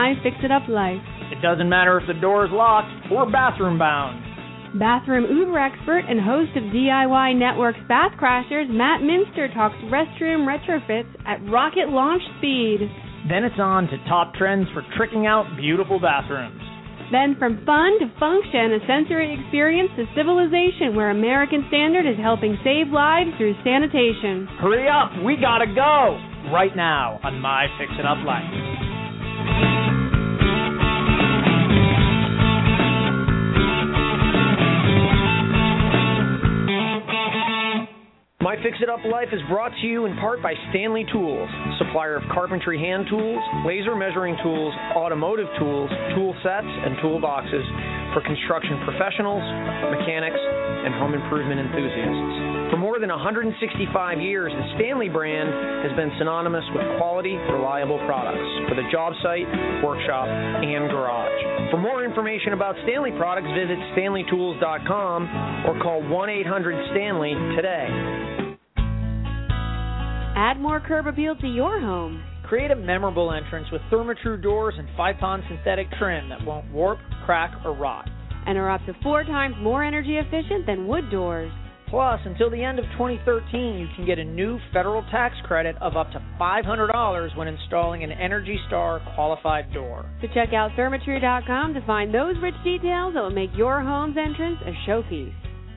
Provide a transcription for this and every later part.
My Fix-It-Up Life. It doesn't matter if the door is locked or bathroom bound. Bathroom uber expert and host of DIY Network's Bath Crashers, Matt Minster talks restroom retrofits at rocket launch speed. Then it's on to top trends for tricking out beautiful bathrooms. Then from fun to function, a sensory experience to civilization where American Standard is helping save lives through sanitation. Hurry up, we gotta go! Right now on My Fix-It-Up Life. My Fix-It-Up Life is brought to you in part by Stanley Tools, supplier of carpentry hand tools, laser measuring tools, automotive tools, tool sets, and toolboxes for construction professionals, mechanics, and home improvement enthusiasts. For more than 165 years, the Stanley brand has been synonymous with quality, reliable products for the job site, workshop, and garage. For more information about Stanley products, visit StanleyTools.com or call 1-800-STANLEY today. Add more curb appeal to your home. Create a memorable entrance with Therma-Tru doors and 5-pon synthetic trim that won't warp, crack, or rot. And are up to 4 times more energy efficient than wood doors. Plus, until the end of 2013, you can get a new federal tax credit of up to $500 when installing an Energy Star qualified door. So check out Therma-Tru.com to find those rich details that will make your home's entrance a showpiece.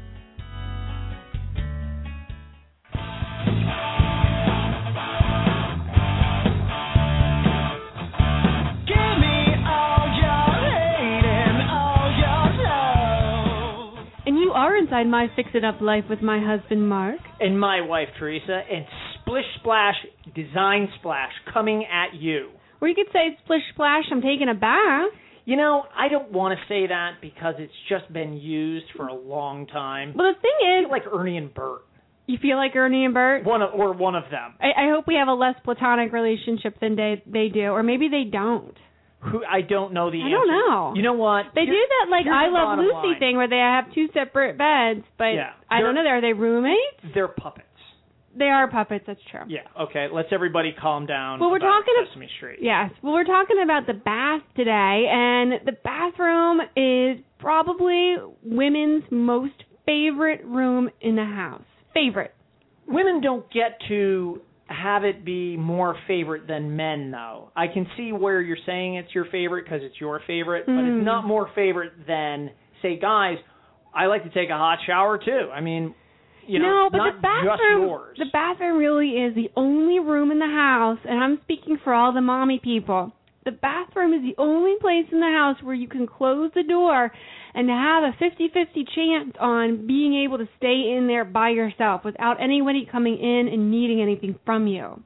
You are inside My Fix-It-Up Life with my husband, Mark. And my wife, Teresa. And Splish Splash Design Splash coming at you. Or you could say Splish Splash, I'm taking a bath. You know, I don't want to say that because it's just been used for a long time. Well, the thing is... I feel like Ernie and Bert. You feel like Ernie and Bert? One of them. I hope we have a less platonic relationship than they do. Or maybe they don't. I don't know the answer. I don't know. You know what? They do that like I Love Lucy thing where they have 2 separate beds, but yeah, I don't know. Are they roommates? They're puppets. They are puppets, that's true. Yeah, okay. Let's everybody calm down. Well, we're talking Sesame Street. Yes. Well, we're talking about the bath today, and the bathroom is probably women's most favorite room in the house. Favorite. Women don't get to have it be more favorite than men, though. I can see where you're saying it's your favorite because it's your favorite, but it's not more favorite than, say, guys, I like to take a hot shower, too. I mean, but not the bathroom, just yours. The bathroom really is the only room in the house, and I'm speaking for all the mommy people. The bathroom is the only place in the house where you can close the door and have a 50-50 chance on being able to stay in there by yourself without anybody coming in and needing anything from you.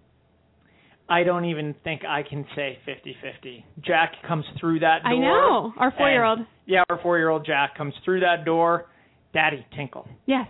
I don't even think I can say 50-50. Jack comes through that door. I know. Our 4-year-old. Yeah, our 4-year-old Jack comes through that door. Daddy, tinkle. Yes.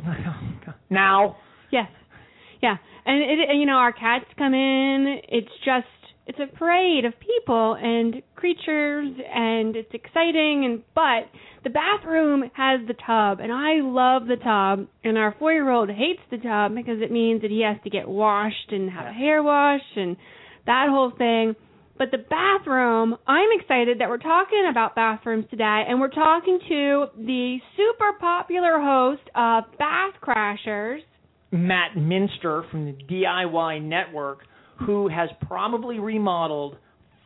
Now? Yes. Yeah. And our cats come in. It's a parade of people and creatures, and it's exciting, but the bathroom has the tub, and I love the tub, and our 4-year-old hates the tub because it means that he has to get washed and have a hair wash and that whole thing. But the bathroom, I'm excited that we're talking about bathrooms today, and we're talking to the super popular host of Bath Crashers, Matt Minster from the DIY Network, who has probably remodeled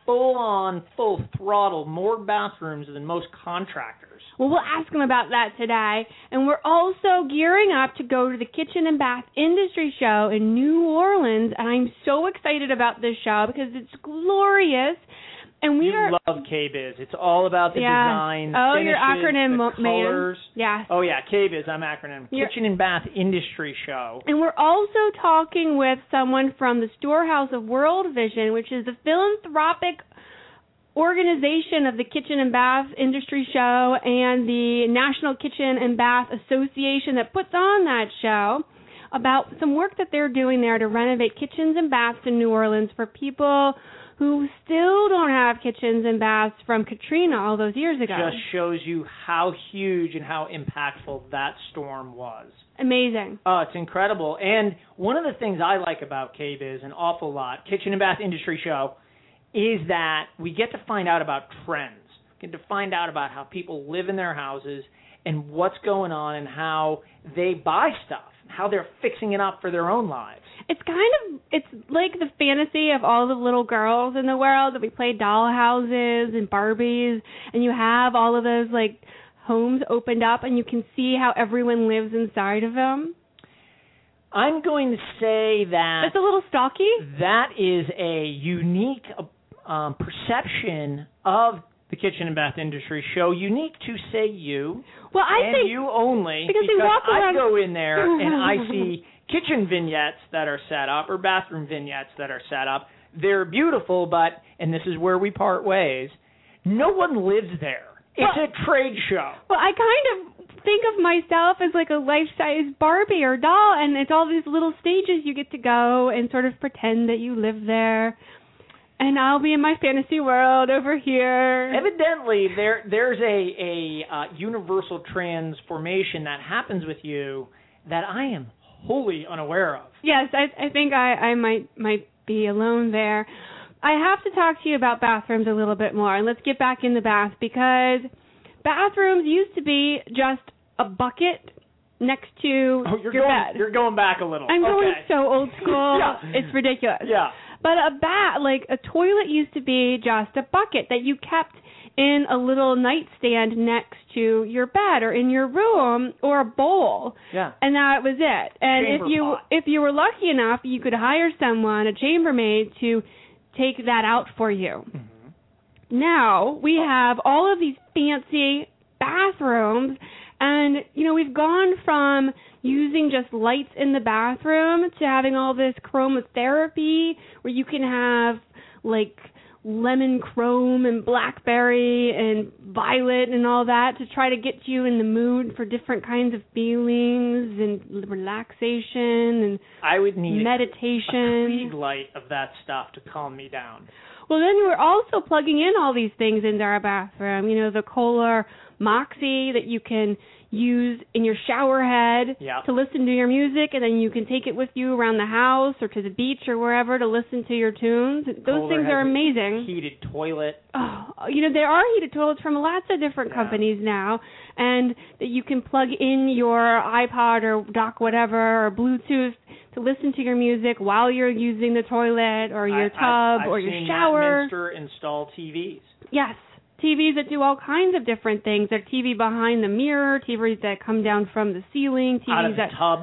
full throttle more bathrooms than most contractors. Well, we'll ask him about that today. And we're also gearing up to go to the Kitchen and Bath Industry Show in New Orleans, and I'm so excited about this show because it's glorious. And you love KBIS. It's all about the design, finishes, your acronym, the colors. Man. Yeah. Oh, yeah, KBIS, I'm acronym. Kitchen and Bath Industry Show. And we're also talking with someone from the Storehouse of World Vision, which is the philanthropic organization of the Kitchen and Bath Industry Show and the National Kitchen and Bath Association that puts on that show, about some work that they're doing there to renovate kitchens and baths in New Orleans for people who still don't have kitchens and baths from Katrina all those years ago. Just shows you how huge and how impactful that storm was. Amazing. Oh, it's incredible. And one of the things I like about KBIS an awful lot, Kitchen and Bath Industry Show, is that we get to find out about trends. We get to find out about how people live in their houses and what's going on and how they buy stuff, how they're fixing it up for their own lives. It's like the fantasy of all the little girls in the world that we play doll houses and Barbies, and you have all of those like homes opened up and you can see how everyone lives inside of them. I'm going to say that it's a little stalky. That is a unique perception of the kitchen and bath industry show, unique to, say, you. Well, I think you only, because I go in there and I see kitchen vignettes that are set up or bathroom vignettes that are set up. They're beautiful, but, and this is where we part ways, no one lives there. It's a trade show. Well, I kind of think of myself as like a life-size Barbie or doll, and it's all these little stages you get to go and sort of pretend that you live there. And I'll be in my fantasy world over here. Evidently, there's a universal transformation that happens with you that I am wholly unaware of. Yes, I think I might be alone there. I have to talk to you about bathrooms a little bit more, and let's get back in the bath, because bathrooms used to be just a bucket next to your bed. You're going back a little. I'm going so old school. Yeah. It's ridiculous. Yeah. But a toilet used to be just a bucket that you kept in a little nightstand next to your bed or in your room, or a bowl. Yeah. And that was it. And Chamber if you were lucky enough, you could hire someone, a chambermaid, to take that out for you. Mm-hmm. Now we have all of these fancy bathrooms, and we've gone from using just lights in the bathroom to having all this chromotherapy where you can have like lemon chrome and blackberry and violet and all that to try to get you in the mood for different kinds of feelings and relaxation and I would need meditation. A Krieg light of that stuff to calm me down. Well, then we're also plugging in all these things into our bathroom. The Kohler Moxie that you can use in your shower head to listen to your music, and then you can take it with you around the house or to the beach or wherever to listen to your tunes. Those things are amazing. Heated toilet. Oh, there are heated toilets from lots of different companies now, and that you can plug in your iPod or dock whatever or Bluetooth to listen to your music while you're using the toilet or your tub or your shower. I've seen Matt Minster install TVs. Yes. TVs that do all kinds of different things. They're TV behind the mirror, TVs that come down from the ceiling, TVs out of the tub.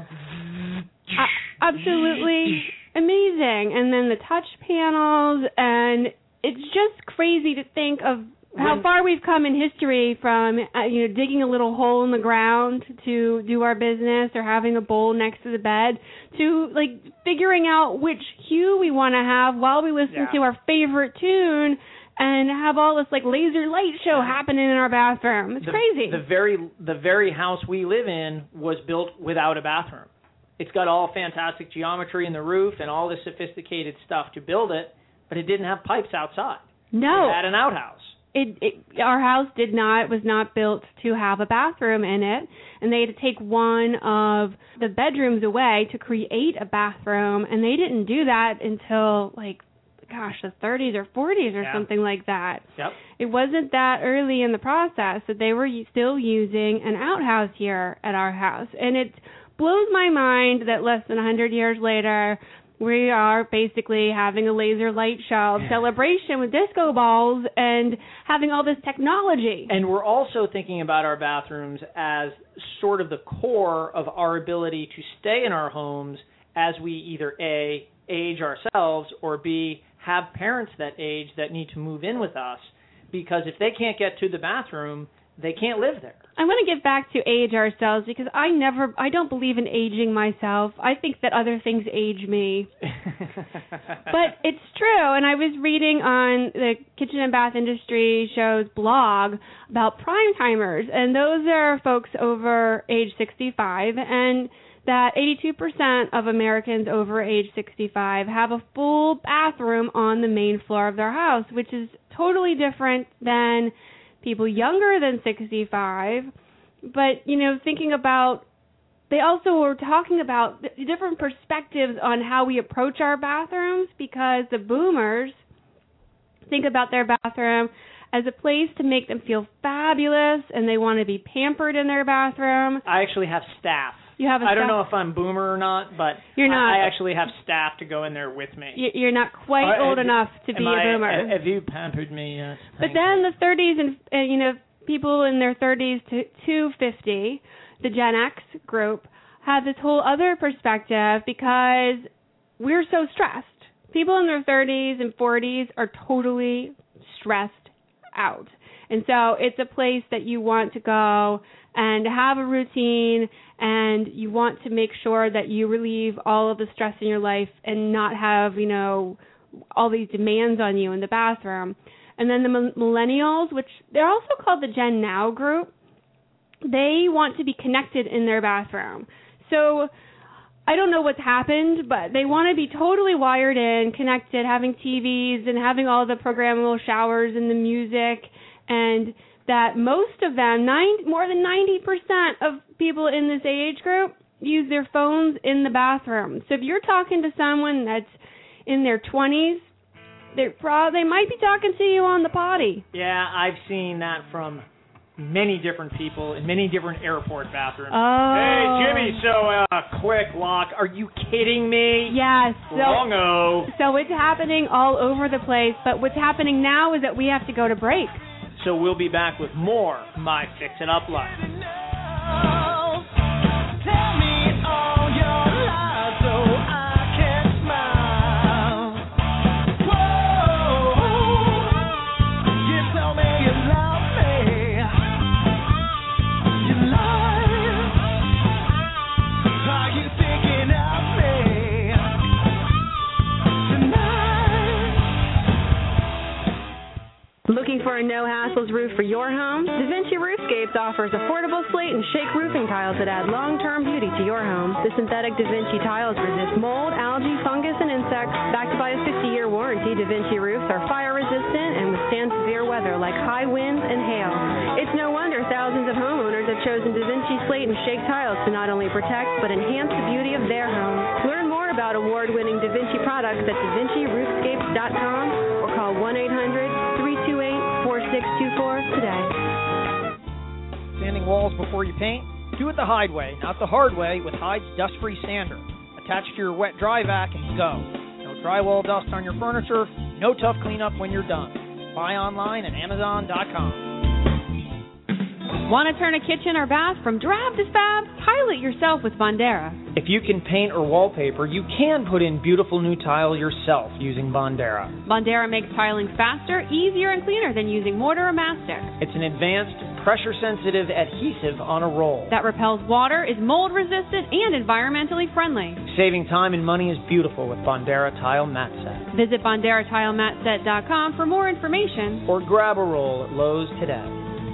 Absolutely amazing. And then the touch panels, and it's just crazy to think of how far we've come in history from digging a little hole in the ground to do our business or having a bowl next to the bed to like figuring out which hue we want to have while we listen to our favorite tune. And have all this like laser light show happening in our bathroom. It's crazy. The very house we live in was built without a bathroom. It's got all fantastic geometry in the roof and all this sophisticated stuff to build it, but it didn't have pipes outside. No. It had an outhouse. Our house was not built to have a bathroom in it, and they had to take one of the bedrooms away to create a bathroom, and they didn't do that until the 30s or 40s or something like that. Yep. It wasn't that early in the process that they were still using an outhouse here at our house. And it blows my mind that less than 100 years later, we are basically having a laser light show celebration with disco balls and having all this technology. And we're also thinking about our bathrooms as sort of the core of our ability to stay in our homes as we either A, age ourselves, or B, have parents that age that need to move in with us, because if they can't get to the bathroom, they can't live there. I want to get back to age ourselves, because I don't believe in aging myself. I think that other things age me. But it's true, and I was reading on the Kitchen and Bath Industry Show's blog about prime timers, and those are folks over age 65, and that 82% of Americans over age 65 have a full bathroom on the main floor of their house, which is totally different than people younger than 65. But, thinking about, they also were talking about different perspectives on how we approach our bathrooms, because the boomers think about their bathroom as a place to make them feel fabulous, and they want to be pampered in their bathroom. I actually have staff. You have a I staff? don't know if I'm boomer or not, but You're not. I actually have staff to go in there with me. You're not quite old enough to be a boomer. Have you pampered me yet? But then the 30s and people in their 30s to 50, the Gen X group, have this whole other perspective because we're so stressed. People in their 30s and 40s are totally stressed out. And so it's a place that you want to go and have a routine, and you want to make sure that you relieve all of the stress in your life and not have, all these demands on you in the bathroom. And then the millennials, which they're also called the Gen Now group, they want to be connected in their bathroom. So I don't know what's happened, but they want to be totally wired in, connected, having TVs and having all the programmable showers and the music, and that most of them, more than 90% of people in this age group use their phones in the bathroom. So if you're talking to someone that's in their 20s, they might be talking to you on the potty. Yeah, I've seen that from many different people in many different airport bathrooms. Oh. Hey, Jimmy, quick lock. Are you kidding me? Yes. Wrong-o. So it's happening all over the place, but what's happening now is that we have to go to break. So we'll be back with more My Fix It Up Life. Tell me all your lies so I can smile. Whoa, you tell me you love me. You lie. Are you thinking of me tonight? Looking for a no-hassles roof for your home? DaVinci Roofscapes offers affordable slate and shake roofing tiles that add long-term beauty to your home. The synthetic DaVinci tiles resist mold, algae, fungus, and insects. Backed by a 50-year warranty, DaVinci roofs are fire-resistant and withstand severe weather like high winds and hail. It's no wonder thousands of homeowners have chosen DaVinci slate and shake tiles to not only protect but enhance the beauty of their home. Learn more about award-winning DaVinci products at DaVinciRoofscapes.com or call 1-800-328-4624 today. Sanding walls before you paint? Do it the Hyde way, not the hard way, with Hyde's dust-free sander. Attach to your wet-dry vac and go. No drywall dust on your furniture, no tough cleanup when you're done. Buy online at Amazon.com. Want to turn a kitchen or bath from drab to fab? Tile it yourself with Bondera. If you can paint or wallpaper, you can put in beautiful new tile yourself using Bondera. Bondera makes tiling faster, easier, and cleaner than using mortar or mastic. It's an advanced, pressure-sensitive adhesive on a roll that repels water, is mold-resistant, and environmentally friendly. Saving time and money is beautiful with Bondera Tile Mat Set. Visit BonderaTileMatSet.com for more information. Or grab a roll at Lowe's today.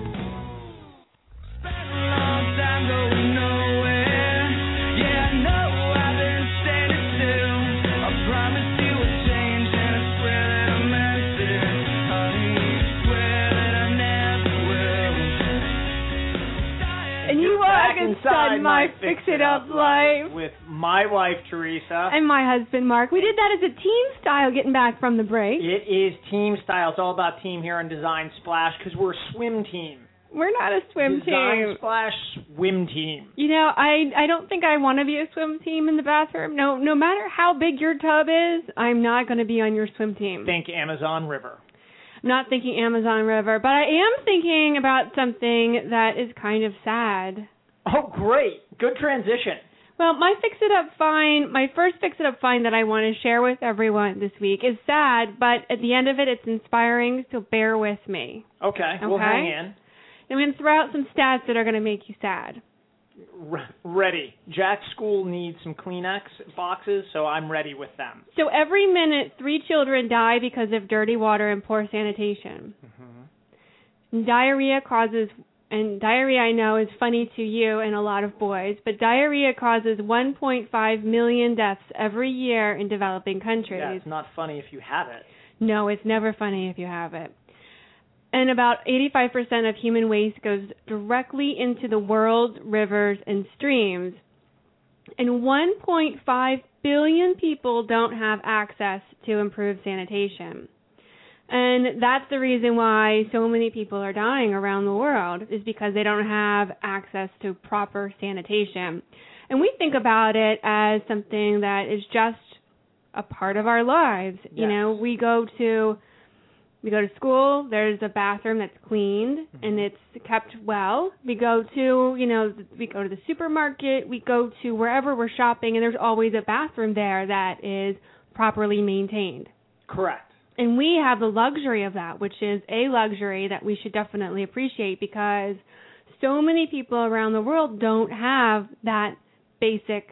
Inside my Fix-It-Up life. With my wife, Teresa. And my husband, Mark. We did that as a team style getting back from the break. It is team style. It's all about team here on Design Splash because we're a swim team. We're not a swim Design team. Splash swim team. I don't think I want to be a swim team in the bathroom. No matter how big your tub is, I'm not going to be on your swim team. Think Amazon River. I'm not thinking Amazon River, but I am thinking about something that is kind of sad. Oh, great. Good transition. Well, my first Fix-It-Up find that I want to share with everyone this week is sad, but at the end of it, it's inspiring, so bear with me. Okay. We'll hang in. I'm going to throw out some stats that are going to make you sad. Ready. Jack's school needs some Kleenex boxes, so I'm ready with them. So every minute, 3 children die because of dirty water and poor sanitation. Mm-hmm. Diarrhea, I know, is funny to you and a lot of boys, but diarrhea causes 1.5 million deaths every year in developing countries. Yeah, it's not funny if you have it. No, it's never funny if you have it. And about 85% of human waste goes directly into the world's rivers and streams. And 1.5 billion people don't have access to improved sanitation. And that's the reason why so many people are dying around the world, is because they don't have access to proper sanitation. And we think about it as something that is just a part of our lives. Yes. You know, we go to school, there's a bathroom that's cleaned and it's kept well. We go to the supermarket, we go to wherever we're shopping, and there's always a bathroom there that is properly maintained. Correct. And we have the luxury of that, which is a luxury that we should definitely appreciate, because so many people around the world don't have that basic,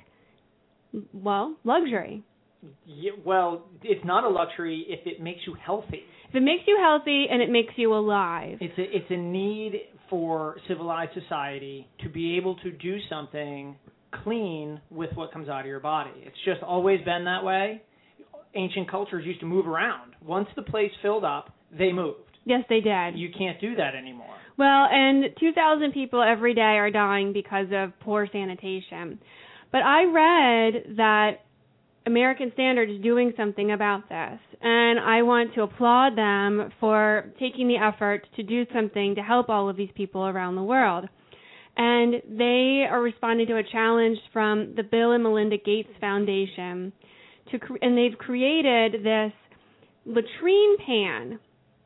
luxury. Yeah, well, it's not a luxury if it makes you healthy. If it makes you healthy and it makes you alive. It's a need for civilized society to be able to do something clean with what comes out of your body. It's just always been that way. Ancient cultures used to move around. Once the place filled up, they moved. Yes, they did. You can't do that anymore. Well, and 2,000 people every day are dying because of poor sanitation. But I read that American Standard is doing something about this, and I want to applaud them for taking the effort to do something to help all of these people around the world. And they are responding to a challenge from the Bill and Melinda Gates Foundation, and they've created this latrine pan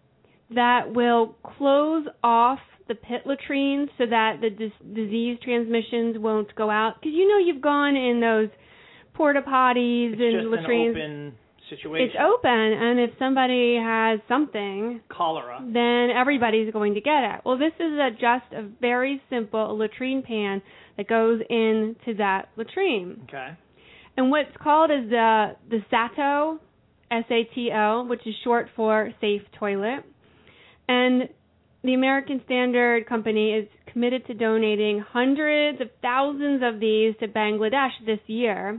that will close off the pit latrines so that the disease transmissions won't go out. Because you've gone in those porta potties and latrines. It's just an open situation. It's open, and if somebody has something, cholera, then everybody's going to get it. Well, this is just a very simple latrine pan that goes into that latrine. Okay. And what's called is the SATO, SATO, which is short for Safe Toilet. And the American Standard Company is committed to donating hundreds of thousands of these to Bangladesh this year.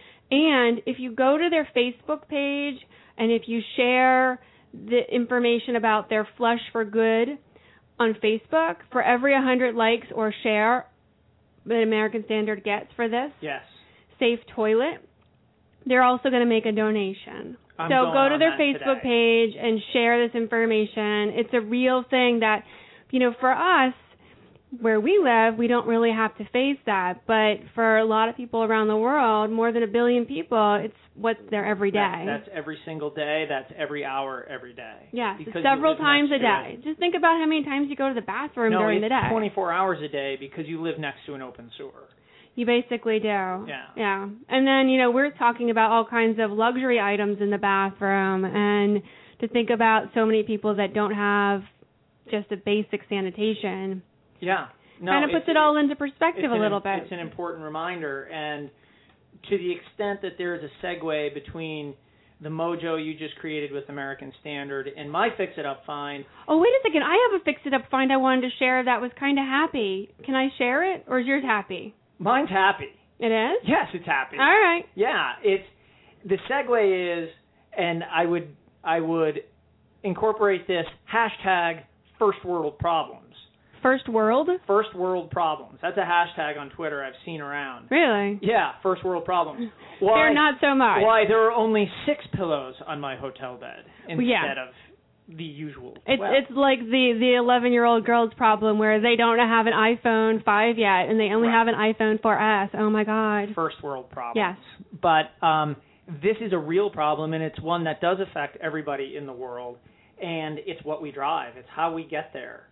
And if you go to their Facebook page and if you share the information about their Flush for Good on Facebook, for every 100 likes or share that American Standard gets for this, yes, Safe Toilet, they're also going to make a donation. I'm so going go to on their that Facebook today. page and share this information. It's a real thing that, for us, where we live, we don't really have to face that. But for a lot of people around the world, more than 1 billion people, it's what's there every day. That's every single day. That's every hour, every day. Yeah, Because several you live times a next to day. it. Just think about how many times you go to the bathroom during the day. No, it's 24 hours a day because you live next to an open sewer. You basically do. Yeah. And then, we're talking about all kinds of luxury items in the bathroom, and to think about so many people that don't have just a basic sanitation. Yeah. No, kind of puts it all into perspective a little bit. It's an important reminder, and to the extent that there is a segue between the mojo you just created with American Standard and my Fix It Up find. Oh, wait a second. I have a Fix It Up find I wanted to share that was kind of happy. Can I share it, or is yours happy? Mine's happy. It is? Yes, it's happy. All right. Yeah, it's the segue is, and I would incorporate this hashtag First World Problems. First world? First World Problems. That's a hashtag on Twitter I've seen around. Really? Yeah, First World Problems. Why, They're not so much. Why there are only 6 pillows on my hotel bed instead of the usual 12. It's like the 11-year-old girl's problem where they don't have an iPhone 5 yet, and they only have an iPhone 4S. Oh, my God. First world problem. Yes. But this is a real problem, and it's one that does affect everybody in the world, and it's what we drive. It's how we get there.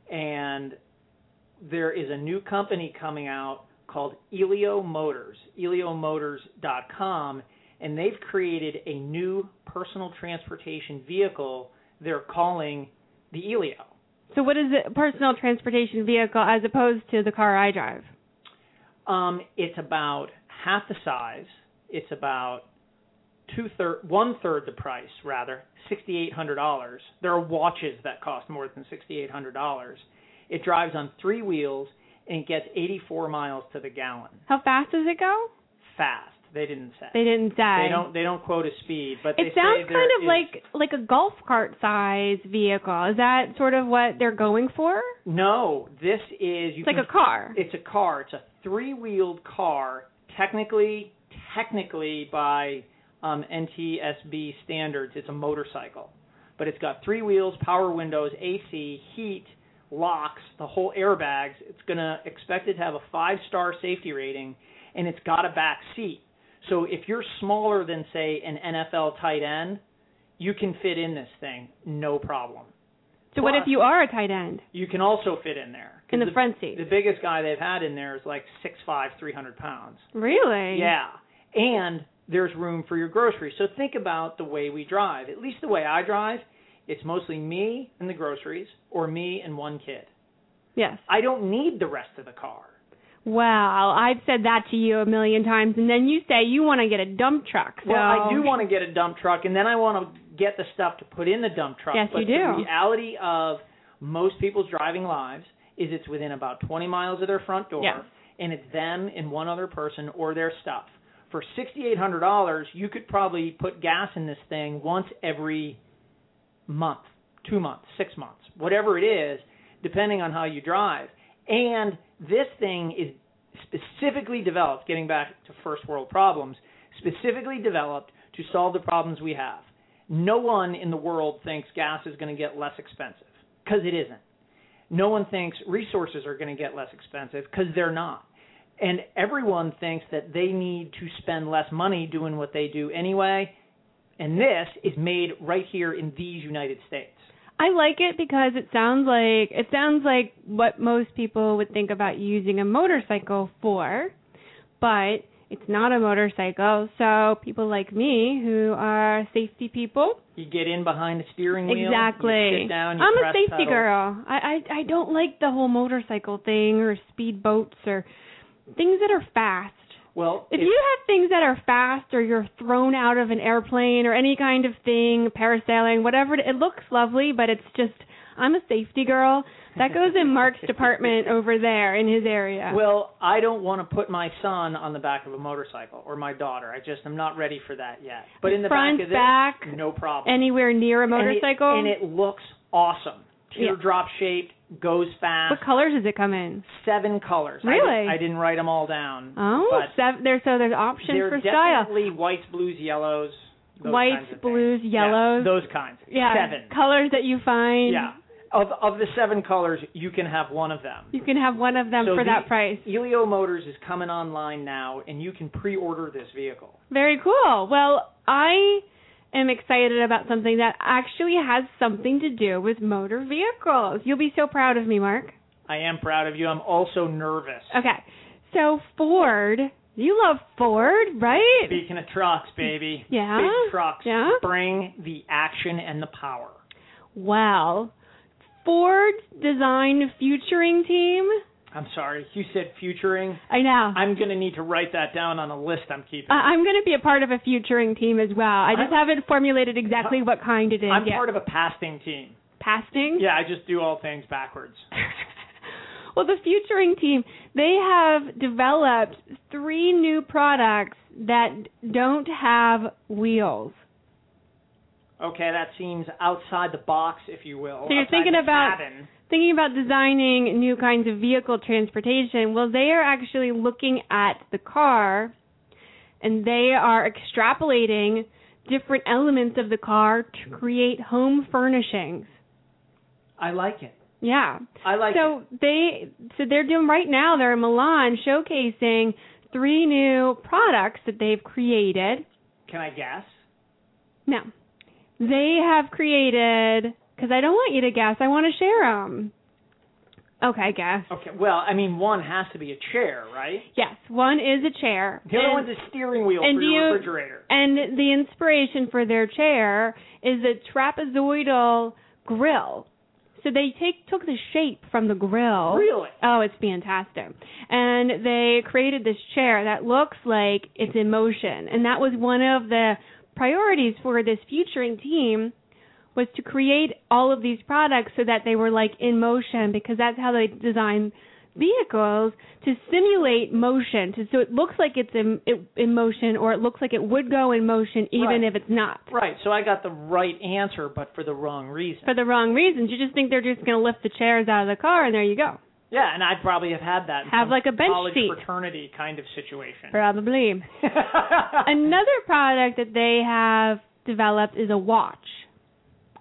And there is a new company coming out called Elio Motors, eliomotors.com, and they've created a new personal transportation vehicle they're calling the Elio. So what is a personal transportation vehicle as opposed to the car I drive? It's about half the size. It's about one-third the price, rather, $6,800. There are watches that cost more than $6,800. It drives on 3 wheels, and it gets 84 miles to the gallon. How fast does it go? Fast. They didn't say. They didn't say. They don't quote a speed, but it sounds kind of like a golf cart size vehicle. Is that sort of what they're going for? No, this is it's like a car. It's a car. It's a 3-wheeled car. Technically by NTSB standards, it's a motorcycle. but it's got 3 wheels, power windows, AC, heat, locks, the whole airbags. It's going to expect it to have a 5-star safety rating, and it's got a back seat. So if you're smaller than, say, an NFL tight end, you can fit in this thing, no problem. So what if you are a tight end? You can also fit in there. In the front seat? The biggest guy they've had in there is like 6'5", 300 pounds. Really? Yeah. And there's room for your groceries. So think about the way we drive. At least the way I drive, it's mostly me and the groceries, or me and one kid. Yes. I don't need the rest of the car. Wow, I've said that to you a million times, and then you say you want to get a dump truck. So. Well, I do want to get a dump truck, and then I want to get the stuff to put in the dump truck. Yes, but you do. The reality of most people's driving lives is it's within about 20 miles of their front door, yes. and it's them and one other person or their stuff. For $6,800, you could probably put gas in this thing once every month, 2 months, 6 months, whatever it is, depending on how you drive. And this thing is specifically developed, getting back to first world problems, specifically developed to solve the problems we have. No one in the world thinks gas is going to get less expensive, because it isn't. No one thinks resources are going to get less expensive, because they're not. And everyone thinks that they need to spend less money doing what they do anyway, and this is made right here in these United States. I like it because it sounds like what most people would think about using a motorcycle for, but it's not a motorcycle. So people like me who are safety people, you get in behind the steering wheel. Exactly. You sit down, you I'm press a safety pedal. girl. I don't like the whole motorcycle thing or speed boats or things that are fast. Well, if you have things that are fast or you're thrown out of an airplane or any kind of thing, parasailing, whatever, it looks lovely, but it's just, I'm a safety girl. That goes in Mark's department over there in his area. Well, I don't want to put my son on the back of a motorcycle or my daughter. I'm not ready for that yet. But in the front, back of this, no problem. Anywhere near a motorcycle? And it looks awesome. Teardrop shaped, goes fast. What colors does it come in? 7 colors. Really? I didn't write them all down. Oh, but there's options for style. They're definitely whites, blues, yellows. Whites, blues, yellows. Yeah, those kinds. Yeah, 7 colors that you find. Yeah. Of the 7 colors, you can have one of them. You can have one of them for that price. Elio Motors is coming online now, and you can pre-order this vehicle. Very cool. Well, I am excited about something that actually has something to do with motor vehicles. You'll be so proud of me, Mark. I am proud of you. I'm also nervous. Okay. So Ford, you love Ford, right? Speaking of trucks, baby. Yeah. Big trucks. Yeah. Bring the action and the power. Well, Ford's design futuring team. I'm sorry, you said futuring? I know. I'm going to need to write that down on a list I'm keeping. I'm going to be a part of a futuring team as well. I just haven't formulated exactly what kind it is I'm yet. part of a pasting team. Pasting? Yeah, I just do all things backwards. Well, the futuring team, they have developed 3 new products that don't have wheels. Okay, that seems outside the box, if you will. So you're thinking about designing new kinds of vehicle transportation. Well, they are actually looking at the car, and they are extrapolating different elements of the car to create home furnishings. I like it. Yeah. I like it. So they're doing right now, they're in Milan showcasing 3 new products that they've created. Can I guess? No. They have created, because I don't want you to guess, I want to share them. Okay, guess. Okay, well, I mean, one has to be a chair, right? Yes, one is a chair. The other one's a steering wheel for your refrigerator. And the inspiration for their chair is a trapezoidal grill. So they took the shape from the grill. Really? Oh, it's fantastic. And they created this chair that looks like it's in motion. And that was one of the priorities for this futuring team, was to create all of these products so that they were like in motion, because that's how they design vehicles, to simulate motion, so it looks like it's in motion, or it looks like it would go in motion even if it's not. Right, so I got the right answer, but for the wrong reason. For the wrong reasons. You just think they're just going to lift the chairs out of the car, and there you go. Yeah, and I'd probably have had that in have like a bench college seat. Fraternity kind of situation. Probably. Another product that they have developed is a watch.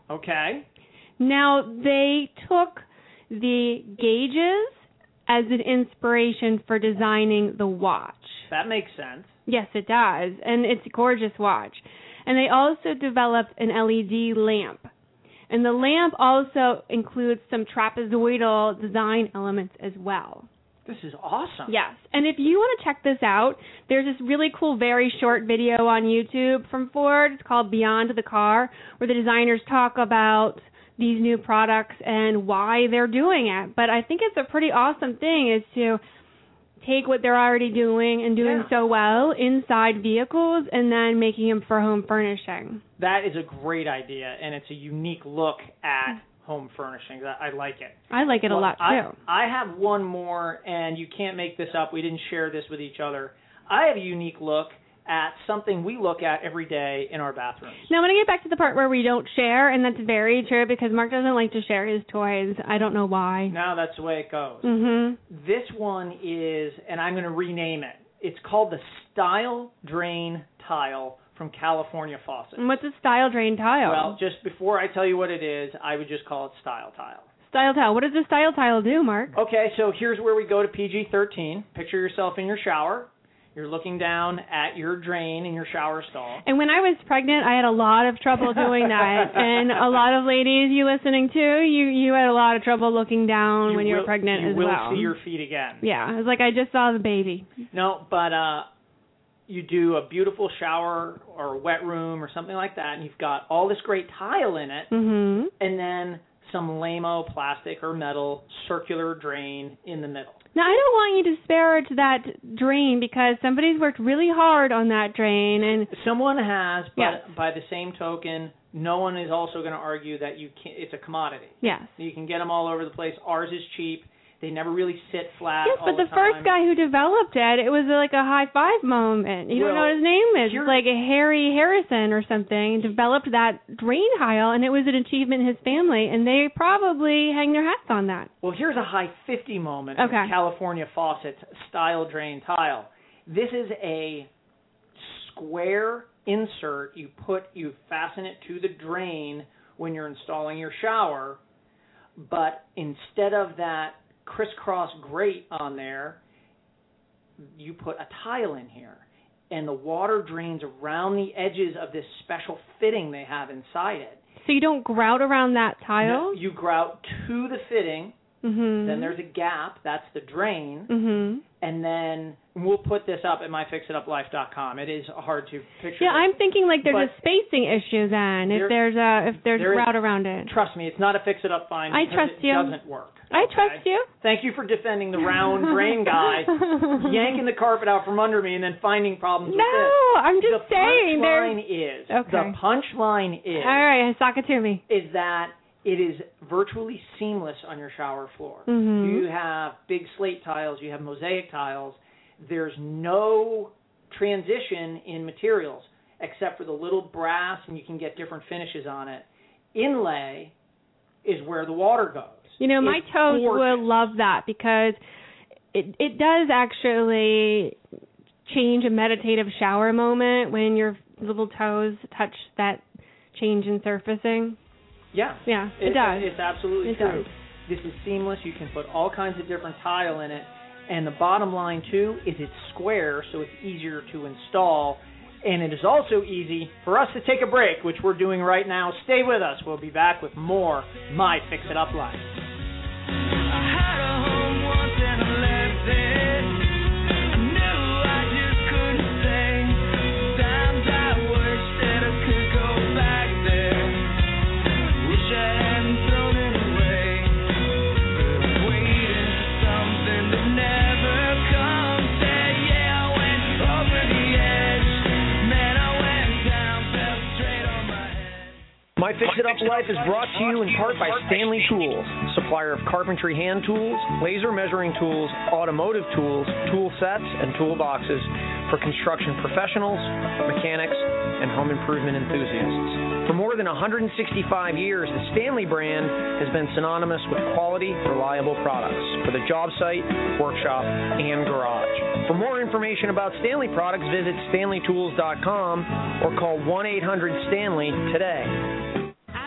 Okay. Now, they took the gauges as an inspiration for designing the watch. That makes sense. Yes, it does, and it's a gorgeous watch. And they also developed an LED lamp. And the lamp also includes some trapezoidal design elements as well. This is awesome. Yes, and if you want to check this out, there's this really cool, very short video on YouTube from Ford. It's called Beyond the Car, where the designers talk about these new products and why they're doing it. But I think it's a pretty awesome thing is to take what they're already doing and doing so well inside vehicles and then making them for home furnishing. That is a great idea, and it's a unique look at home furnishings. I like it. I like it a lot, too. I have one more, and you can't make this up. We didn't share this with each other. I have a unique look at something we look at every day in our bathrooms. Now, I'm going to get back to the part where we don't share, and that's very true because Mark doesn't like to share his toys. I don't know why. No, that's the way it goes. Mm-hmm. This one is, and I'm going to rename it. It's called the Style Drain Tile from California Faucets. And what's a Style Drain Tile? Well, just before I tell you what it is, I would just call it Style Tile. Style Tile. What does a Style Tile do, Mark? Okay, so here's where we go to PG-13. Picture yourself in your shower. You're looking down at your drain in your shower stall. And when I was pregnant, I had a lot of trouble doing that. And a lot of ladies you listening to, you had a lot of trouble looking down when you were pregnant as well. You will see your feet again. Yeah, it was like I just saw the baby. No, but you do a beautiful shower or wet room or something like that, and you've got all this great tile in it, Mm-hmm. and then some lame-o plastic or metal circular drain in the middle. Now, I don't want you to disparage that drain because somebody's worked really hard on that drain. And someone has, but yes. by the same token, no one is also going to argue that it's a commodity. Yes. You can get them all over the place. Ours is cheap. They never really sit flat. Yes, all but the time. first guy who developed it was like a high five moment. You don't know what his name is. It's like a Harry Harrison or something. Developed that drain tile, and it was an achievement in his family, and they probably hang their hats on that. Well, here's a high 50 moment Okay. with California Faucets Style Drain Tile. This is a square insert. You fasten it to the drain when you're installing your shower, but instead of that crisscross grate on there, you put a tile in here, and the water drains around the edges of this special fitting they have inside it. So you don't grout around that tile? No, you grout to the fitting, Mm-hmm. then there's a gap, that's the drain, Mm-hmm. and then we'll put this up at myfixituplife.com. It is hard to picture. Yeah, this. I'm thinking like there's But a spacing issue then if there's grout around it. Trust me, it's not a fix-it-up find I because trust it you. doesn't work. I okay? trust you. Thank you for defending the round drain guy, yanking the carpet out from under me and then finding problems with No, this. I'm just saying. The punchline is, All right, sock it to me. is that it is virtually seamless on your shower floor. Mm-hmm. You have big slate tiles, you have mosaic tiles. There's no transition in materials except for the little brass, and you can get different finishes on it. Inlay is where the water goes. You know, my It's toes gorgeous. will love that because it does actually change a meditative shower moment when your little toes touch that change in surfacing. Yeah. Yeah, it does. It's absolutely It true. does. This is seamless. You can put all kinds of different tile in it. And the bottom line, too, is it's square, so it's easier to install. And it is also easy for us to take a break, which we're doing right now. Stay with us. We'll be back with more My Fix It Up Life. I had a home once and I left it. I knew I just couldn't stay. Times I wish that I could go back there. Wish I hadn't thrown it away. But I'm waiting for something that never comes. Yeah, I went over the edge. Man, I went down, fell straight on my head. My Fix It Up Life is brought to you in part by Stanley Tools, supplier of carpentry hand tools, laser measuring tools, automotive tools, tool sets, and toolboxes for construction professionals, mechanics, and home improvement enthusiasts. For more than 165 years, the Stanley brand has been synonymous with quality, reliable products for the job site, workshop, and garage. For more information about Stanley products, visit stanleytools.com or call 1-800-STANLEY today. Add more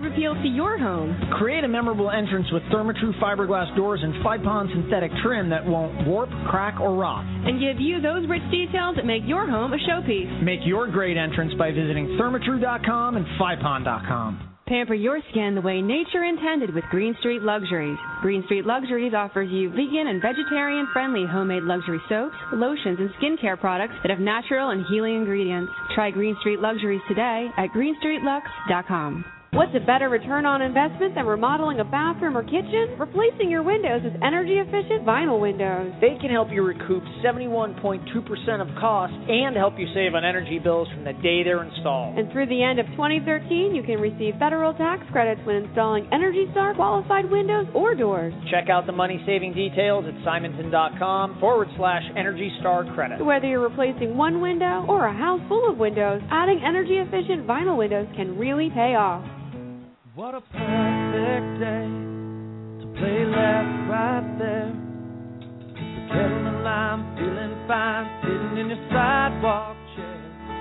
curb appeal to your home. Create a memorable entrance with Therma-Tru fiberglass doors and Fypon synthetic trim that won't warp, crack, or rot. And give you those rich details that make your home a showpiece. Make your great entrance by visiting Thermatru.com and Fypon.com. Pamper your skin the way nature intended with Green Street Luxuries. Green Street Luxuries offers you vegan and vegetarian-friendly homemade luxury soaps, lotions, and skincare products that have natural and healing ingredients. Try Green Street Luxuries today at greenstreetlux.com. What's a better return on investment than remodeling a bathroom or kitchen? Replacing your windows with energy-efficient vinyl windows. They can help you recoup 71.2% of cost and help you save on energy bills from the day they're installed. And through the end of 2013, you can receive federal tax credits when installing Energy Star qualified windows or doors. Check out the money-saving details at Simonton.com/Energy Star credit. So whether you're replacing one window or a house full of windows, adding energy-efficient vinyl windows can really pay off. What a perfect day to play left right there. The kettle and lime, feeling fine, sitting in your sidewalk chair.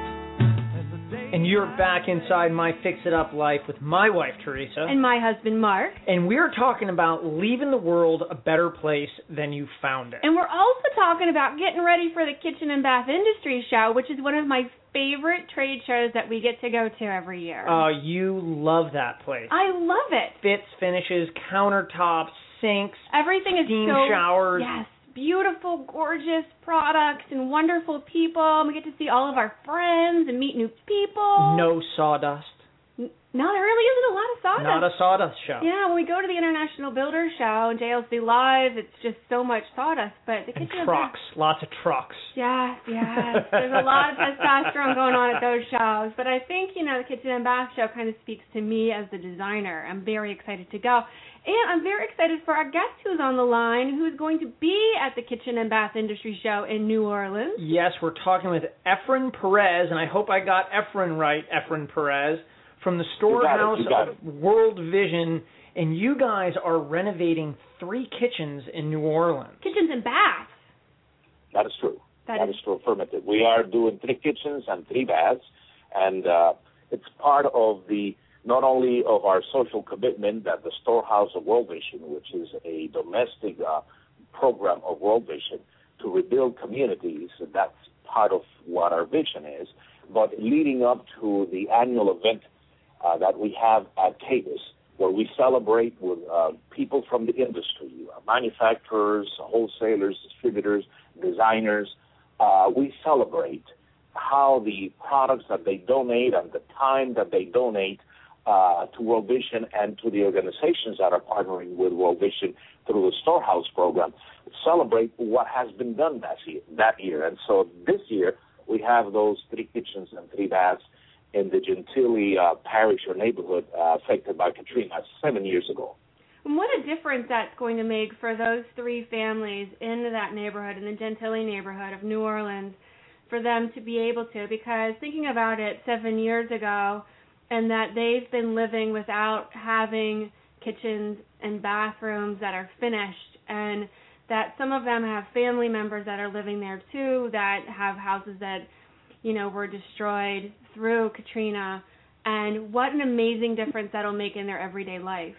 And you're back inside My Fix-It-Up Life with my wife, Teresa. And my husband, Mark. And we're talking about leaving the world a better place than you found it. And we're also talking about getting ready for the Kitchen and Bath Industry Show, which is one of my favorite trade shows that we get to go to every year. You love that place. I love it. Fits, finishes, countertops, sinks, everything is steam so, showers. Yes, beautiful, gorgeous products and wonderful people. We get to see all of our friends and meet new people. No sawdust. No, there really isn't a lot of sawdust. Not a sawdust show. Yeah, when we go to the International Builders Show and JLC Live, it's just so much sawdust. But the and kitchen trucks, lots of trucks. Yes. There's a lot of testosterone going on at those shows. But I think, the Kitchen and Bath Show kind of speaks to me as the designer. I'm very excited to go. And I'm very excited for our guest who's on the line, who's going to be at the Kitchen and Bath Industry Show in New Orleans. Yes, we're talking with Efren Perez, and I hope I got Efren right, Efren Perez, from the Storehouse of World Vision, and you guys are renovating 3 kitchens in New Orleans. Kitchens and baths. That is true. That is true, affirmative. We are doing 3 kitchens and 3 baths, and it's part of not only of our social commitment that the Storehouse of World Vision, which is a domestic program of World Vision to rebuild communities, that's part of what our vision is, but leading up to the annual event that we have at CABUS, where we celebrate with people from the industry, manufacturers, wholesalers, distributors, designers. We celebrate how the products that they donate and the time that they donate to World Vision and to the organizations that are partnering with World Vision through the Storehouse program celebrate what has been done that year. And so this year we have those 3 kitchens and 3 baths in the Gentilly parish or neighborhood affected by Katrina 7 years ago. And what a difference that's going to make for those 3 families in that neighborhood, in the Gentilly neighborhood of New Orleans, for them to be able to, because thinking about it 7 years ago, and that they've been living without having kitchens and bathrooms that are finished, and that some of them have family members that are living there too, that have houses that were destroyed through Katrina, and what an amazing difference that'll make in their everyday life.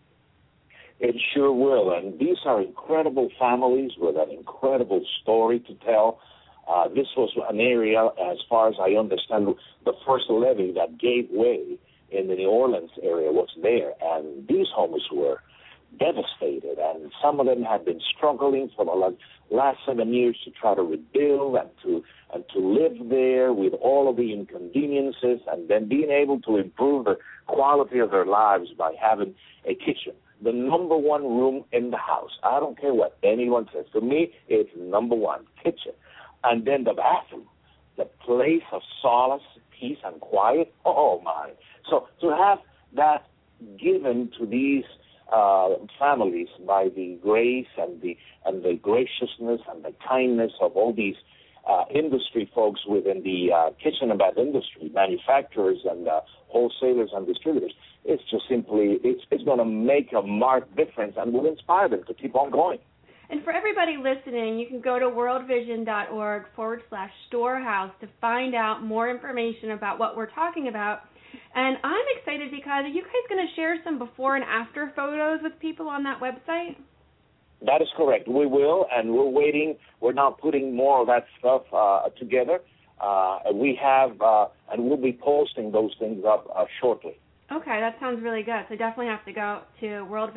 It sure will, and these are incredible families with an incredible story to tell. This was an area, as far as I understand, the first levee that gave way in the New Orleans area was there, and these homes were devastated, and some of them have been struggling for the last 7 years to try to rebuild and to live there with all of the inconveniences, and then being able to improve the quality of their lives by having a kitchen, the number 1 room in the house. I don't care what anyone says. To me, it's number 1, kitchen. And then the bathroom, the place of solace, peace, and quiet. Oh, my. So to have that given to these families by the grace and the graciousness and the kindness of all these industry folks within the kitchen and bath industry, manufacturers and wholesalers and distributors, it's just simply, it's going to make a marked difference and will inspire them to keep on going. And for everybody listening, you can go to worldvision.org/storehouse to find out more information about what we're talking about. And I'm excited because are you guys going to share some before and after photos with people on that website? That is correct. We will, and we're waiting. We're now putting more of that stuff together. We have, and we'll be posting those things up shortly. Okay, that sounds really good. So definitely have to go to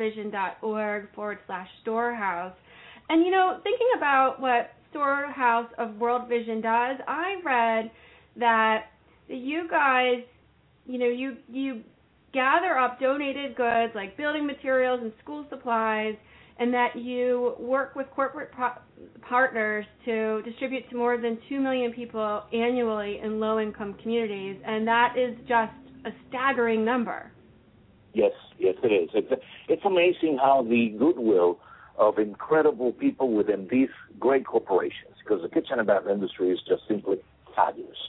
worldvision.org/storehouse. And, you know, thinking about what Storehouse of World Vision does, I read that you guys, you know, you gather up donated goods like building materials and school supplies, and that you work with corporate partners to distribute to more than 2 million people annually in low-income communities, and that is just a staggering number. Yes, it is. It's amazing how the goodwill of incredible people within these great corporations, because the kitchen and bath industry is just simply fabulous.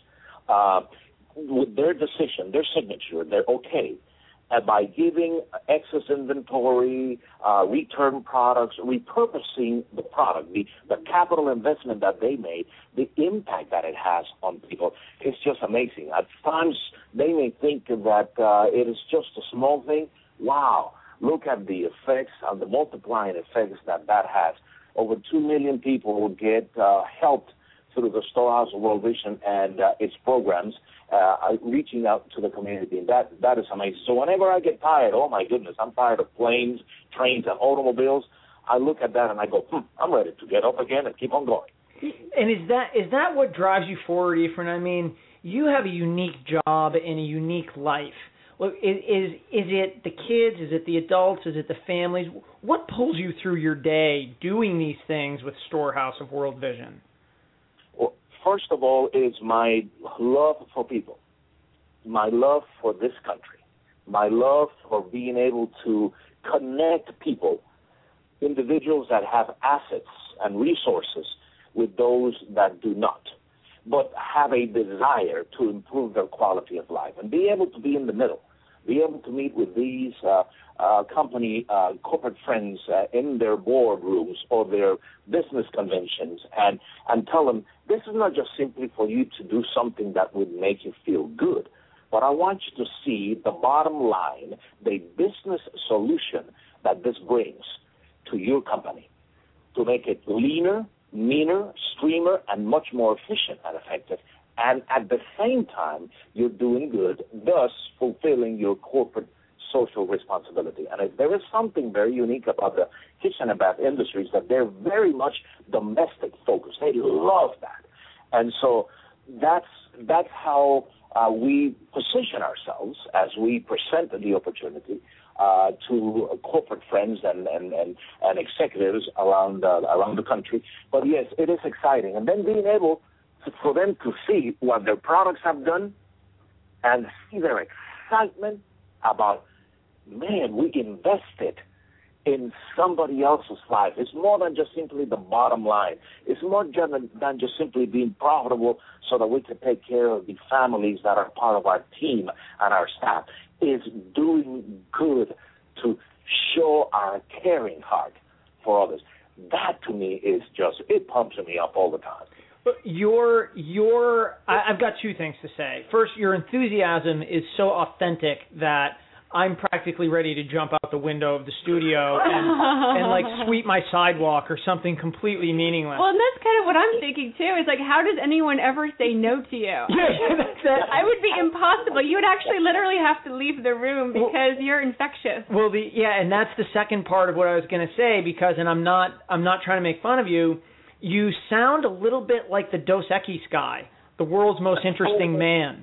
With their decision, their signature, they're okay. By giving excess inventory, return products, repurposing the product, the capital investment that they made, the impact that it has on people, it's just amazing. At times, they may think that it is just a small thing. Wow, look at the effects and the multiplying effects that has. Over 2 million people will get helped through the Storehouse of World Vision and its programs, reaching out to the community. And that is amazing. So whenever I get tired, oh my goodness, I'm tired of planes, trains, and automobiles, I look at that and I go, I'm ready to get up again and keep on going. And is that what drives you forward, Efren? I mean, you have a unique job and a unique life. Look, is it the kids? Is it the adults? Is it the families? What pulls you through your day doing these things with Storehouse of World Vision? Well, first of all, is my love for people, my love for this country, my love for being able to connect people, individuals that have assets and resources with those that do not, but have a desire to improve their quality of life and be able to be in the middle, be able to meet with these company corporate friends in their boardrooms or their business conventions and tell them, this is not just simply for you to do something that would make you feel good, but I want you to see the bottom line, the business solution that this brings to your company to make it leaner, meaner, streamer, and much more efficient and effective. And at the same time, you're doing good, thus fulfilling your corporate social responsibility. And if there is something very unique about the kitchen and bath industries, that they're very much domestic focused. They love that. And so that's how we position ourselves as we present the opportunity to corporate friends and executives around the country. But yes, it is exciting. And then being able for them to see what their products have done and see their excitement about, man, we invested in somebody else's life. It's more than just simply the bottom line. It's more than just simply being profitable so that we can take care of the families that are part of our team and our staff. It's doing good to show our caring heart for others. That to me is just, it pumps me up all the time. I've got two things to say. First, your enthusiasm is so authentic that I'm practically ready to jump out the window of the studio and like sweep my sidewalk or something completely meaningless. Well, and that's kind of what I'm thinking too. Is like, how does anyone ever say no to you? I would be impossible. You would actually literally have to leave the room because you're infectious. Well, and that's the second part of what I was going to say, because, and I'm not trying to make fun of you. You sound a little bit like the Dos Equis guy, the world's most interesting man.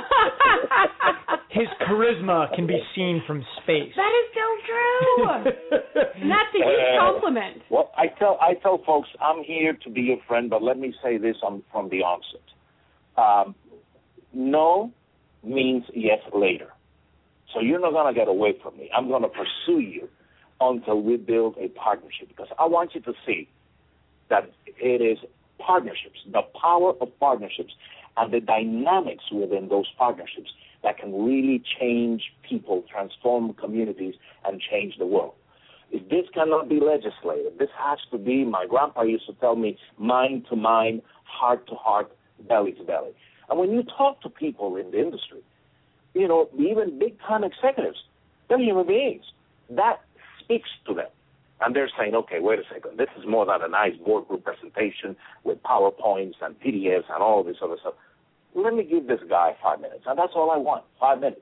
His charisma can be seen from space. That is so true. And that's a huge compliment. Well, I tell folks, I'm here to be your friend, but let me say this from the onset. No means yes later. So you're not going to get away from me. I'm going to pursue you until we build a partnership, because I want you to see that it is partnerships, the power of partnerships, and the dynamics within those partnerships that can really change people, transform communities, and change the world. If this cannot be legislated, this has to be, my grandpa used to tell me, mind to mind, heart to heart, belly to belly. And when you talk to people in the industry, even big-time executives. They're human beings. That speaks to them. And they're saying, okay, wait a second, this is more than a nice boardroom presentation with PowerPoints and PDFs and all of this other stuff. Let me give this guy 5 minutes, and that's all I want, 5 minutes.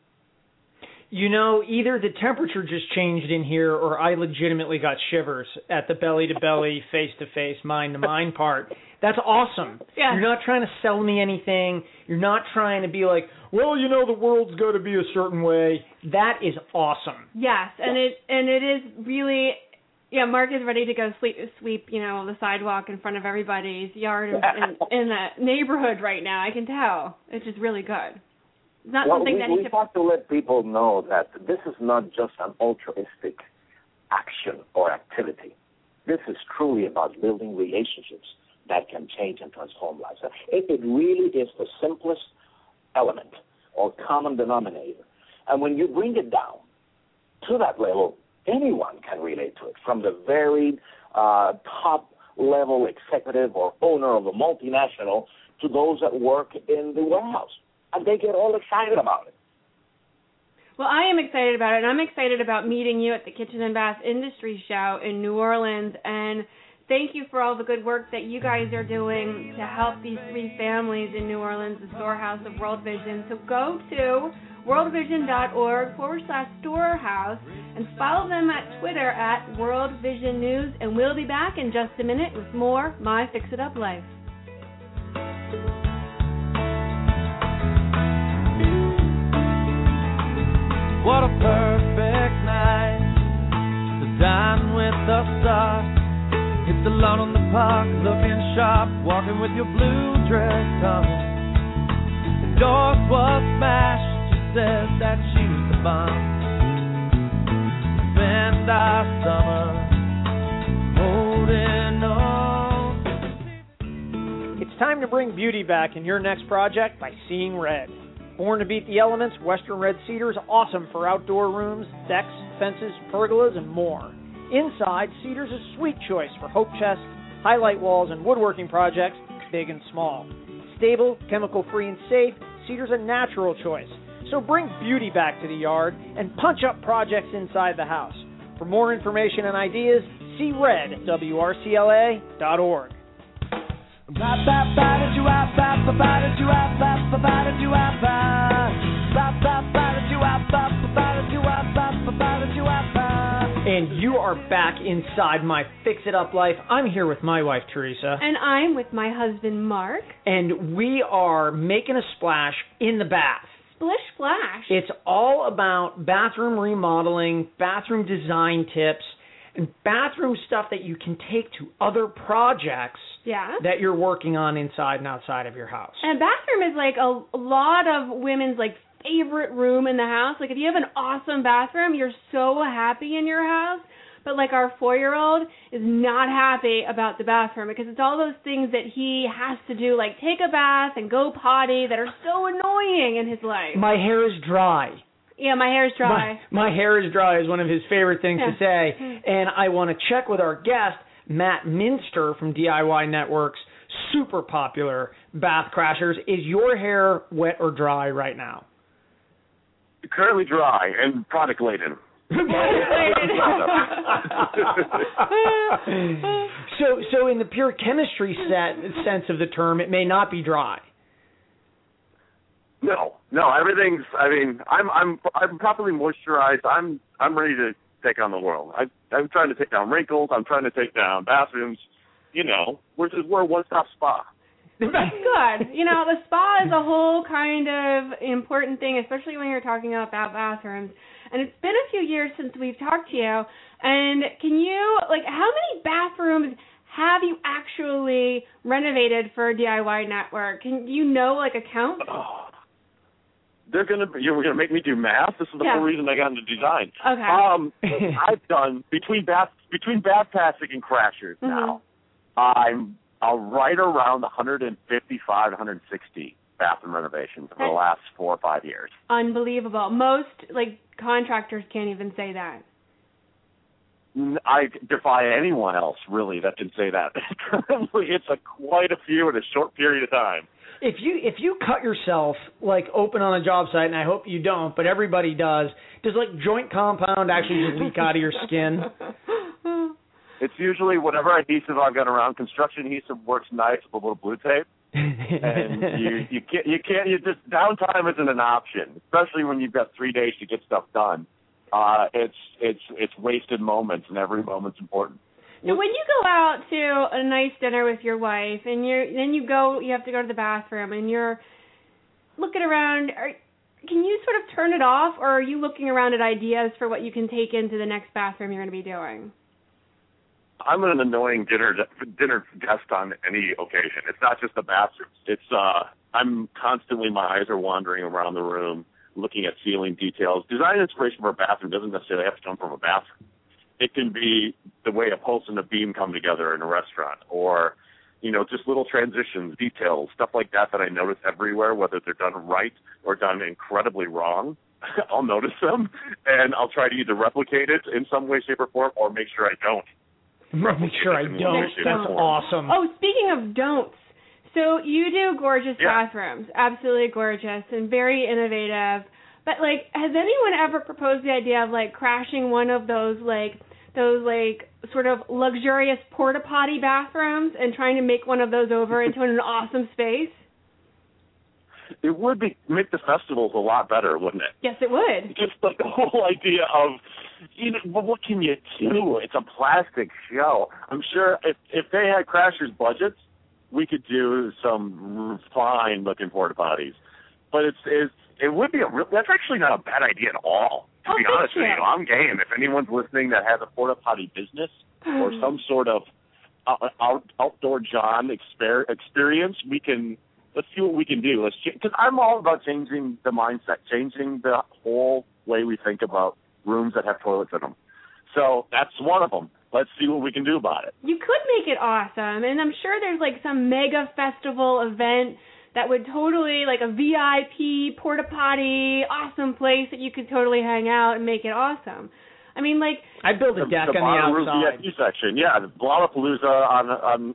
Either the temperature just changed in here or I legitimately got shivers at the belly-to-belly, face-to-face, mind-to-mind part. That's awesome. Yeah. You're not trying to sell me anything. You're not trying to be like, well, the world's got to be a certain way. That is awesome. Yes, and it is really, Mark is ready to go sweep the sidewalk in front of everybody's yard in the neighborhood right now. I can tell. It's just really good. It's not something that we have to let people know that this is not just an altruistic action or activity. This is truly about building relationships that can change and transform lives. It really is the simplest element or common denominator. And when you bring it down to that level, anyone can relate to it, from the very top-level executive or owner of a multinational to those that work in the warehouse. And they get all excited about it. Well, I am excited about it, and I'm excited about meeting you at the Kitchen and Bath Industry Show in New Orleans. And thank you for all the good work that you guys are doing to help these 3 families in New Orleans, the storehouse of World Vision. So go to worldvision.org/storehouse and follow them at Twitter at World Vision News. And we'll be back in just a minute with more My Fix It Up Life. What a perfect night to dine with the stars. Hit the lawn in the park, looking sharp, walking with your blue dress on. The door was smashed, she said that she was the bomb. Spend our summer holding on. It's time to bring beauty back in your next project by Seeing Red. Born to beat the elements, Western Red Cedar is awesome for outdoor rooms, decks, fences, pergolas, and more. Inside, Cedar's a sweet choice for hope chests, highlight walls, and woodworking projects, big and small. Stable, chemical-free, and safe, Cedar's a natural choice. So bring beauty back to the yard and punch up projects inside the house. For more information and ideas, see red at WRCLA.org. And you are back inside My Fix It Up Life. I'm here with my wife, Teresa. And I'm with my husband, Mark. And we are making a splash in the bath. Splish Splash. It's all about bathroom remodeling, bathroom design tips, and bathroom stuff that you can take to other projects that you're working on inside and outside of your house. And bathroom is like a lot of women's favorite room in the house. If you have an awesome bathroom, you're so happy in your house. But our 4-year-old is not happy about the bathroom because it's all those things that he has to do, like take a bath and go potty, that are so annoying in his life. My hair is dry. Yeah, my hair is dry. My hair is dry is one of his favorite things to say. And I want to check with our guest, Matt Minster from DIY Network's super popular Bath Crashers. Is your hair wet or dry right now? Currently dry and product laden. So in the pure chemistry sense of the term, it may not be dry. No, everything's. I'm properly moisturized. I'm ready to take on the world. I'm trying to take down wrinkles. I'm trying to take down bathrooms. We're a one-stop spa. That's good. The spa is a whole kind of important thing, especially when you're talking about bathrooms. And it's been a few years since we've talked to you. And can you, how many bathrooms have you actually renovated for DIY Network? Can you a count? You're gonna make me do math. This is the whole reason I got into design. Okay. I've done between bath passing and crashers now. I'm right around 155, 160 bathroom renovations over the last 4 or 5 years. Unbelievable. Most contractors can't even say that. I defy anyone else really that can say that. Currently, it's quite a few in a short period of time. If you cut yourself like open on a job site, and I hope you don't, but everybody does like joint compound actually just leak out of your skin? It's usually whatever adhesive I've got around. Construction adhesive works nice with a little blue tape. And you can't just downtime isn't an option, especially when you've got 3 days to get stuff done. It's wasted moments, and every moment's important. So when you go out to a nice dinner with your wife, and you have to go to the bathroom, and you're looking around, can you sort of turn it off, or are you looking around at ideas for what you can take into the next bathroom you're going to be doing? I'm an annoying dinner guest on any occasion. It's not just the bathrooms. It's I'm constantly, my eyes are wandering around the room, looking at ceiling details. Design inspiration for a bathroom doesn't necessarily have to come from a bathroom. It can be the way a pulse and a beam come together in a restaurant, or, just little transitions, details, stuff like that I notice everywhere, whether they're done right or done incredibly wrong. I'll notice them, and I'll try to either replicate it in some way, shape, or form, or make sure I don't. Make sure I don't. That's awesome. Oh, speaking of don'ts, so you do gorgeous bathrooms, absolutely gorgeous and very innovative. But has anyone ever proposed the idea of crashing one of those sort of luxurious porta potty bathrooms and trying to make one of those over into an awesome space? It would make the festivals a lot better, wouldn't it? Yes, it would. Just the whole idea of, what can you do? It's a plastic show. I'm sure if they had Crashers budgets, we could do some fine-looking porta potties. But it would be that's actually not a bad idea at all. To be honest with you, I'm game. If anyone's listening that has a porta potty business or some sort of outdoor John experience, let's see what we can do. Because I'm all about changing the mindset, changing the whole way we think about rooms that have toilets in them. So that's one of them. Let's see what we can do about it. You could make it awesome, and I'm sure there's some mega festival event that would totally, a VIP porta potty, awesome place that you could totally hang out and make it awesome. I mean, I build a deck on the outside. VIP section, yeah, the Lollapalooza on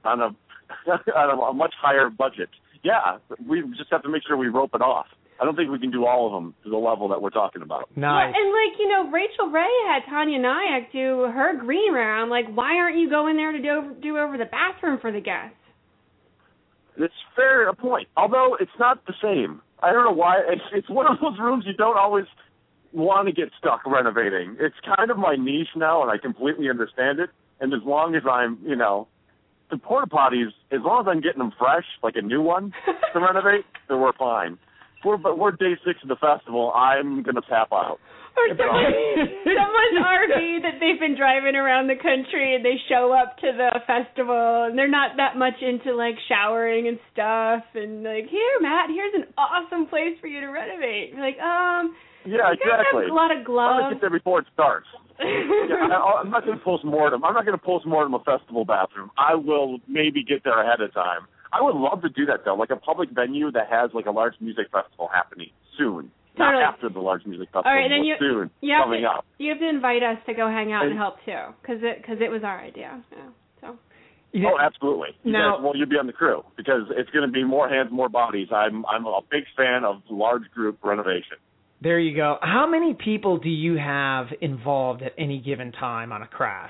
a much higher budget. Yeah, we just have to make sure we rope it off. I don't think we can do all of them to the level that we're talking about. Nice. Well, and Rachel Ray had Tanya Nyack do her green round. Why aren't you going there to do over the bathroom for the guests? It's fair a point, although it's not the same. I don't know why. It's one of those rooms you don't always want to get stuck renovating. It's kind of my niche now, and I completely understand it. And as long as I'm, the porta potties, as long as I'm getting them fresh, like a new one to renovate, then we're fine. We're day 6 of the festival. I'm going to tap out. Or someone's RV that they've been driving around the country, and they show up to the festival, and they're not that much into showering and stuff, and here, Matt, here's an awesome place for you to renovate. You're yeah, exactly. Have a lot of gloves. I'm going to get there before it starts. I'm not going to postmortem. I'm not going to postmortem a festival bathroom. I will maybe get there ahead of time. I would love to do that, though, a public venue that has a large music festival happening soon. Totally. Not after the large music festival, all right, then soon, coming up. You have to invite us to go hang out and help, too, because it was our idea. Yeah, so. Oh, absolutely. You'll be on the crew, because it's going to be more hands, more bodies. I'm a big fan of large group renovation. There you go. How many people do you have involved at any given time on a crash?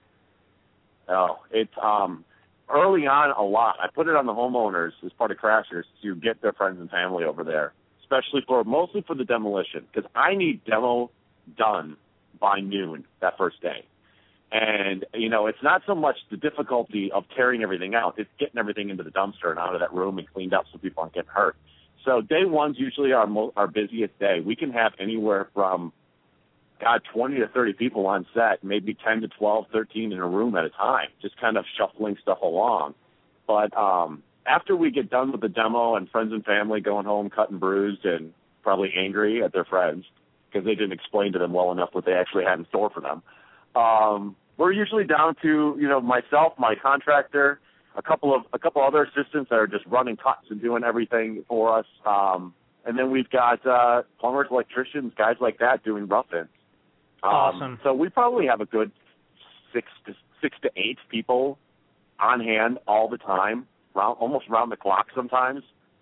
Oh, it's early on a lot. I put it on the homeowners as part of Crashers to get their friends and family over there, mostly for the demolition, because I need demo done by noon that first day. And, it's not so much the difficulty of tearing everything out. It's getting everything into the dumpster and out of that room and cleaned up so people aren't getting hurt. So day one's usually our busiest day. We can have anywhere from, 20 to 30 people on set, maybe 10 to 12, 13 in a room at a time, just kind of shuffling stuff along. But after we get done with the demo and friends and family going home cut and bruised and probably angry at their friends because they didn't explain to them well enough what they actually had in store for them, we're usually down to, myself, my contractor, a couple other assistants that are just running cuts and doing everything for us. And then we've got plumbers, electricians, guys like that doing rough-ins. Awesome. So we probably have a good 6 to 8 people on hand all the time, almost round the clock sometimes,